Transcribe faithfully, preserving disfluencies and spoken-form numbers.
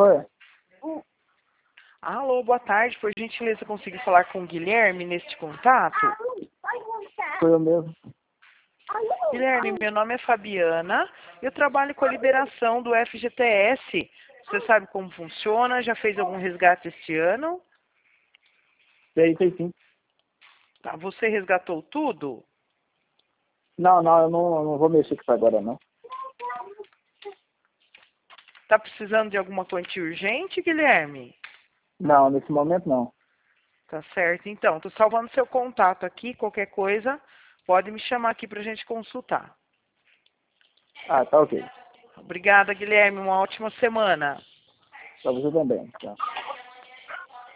Oi. Alô, boa tarde. Por gentileza, consegui falar com o Guilherme neste contato? Sou eu mesmo. Guilherme, meu nome é Fabiana. Eu trabalho com a liberação do F G T S. Você sabe como funciona? Já fez algum resgate este ano? Sei, sei sim. Tá, você resgatou tudo? Não, não, eu não, eu não vou mexer com isso agora, não. Tá precisando de alguma quantia urgente, Guilherme? Não, nesse momento não. Tá certo. Então, tô salvando seu contato aqui. Qualquer coisa, pode me chamar aqui pra gente consultar. Ah, tá ok. Obrigada, Guilherme. Uma ótima semana. Pra você também. Tá.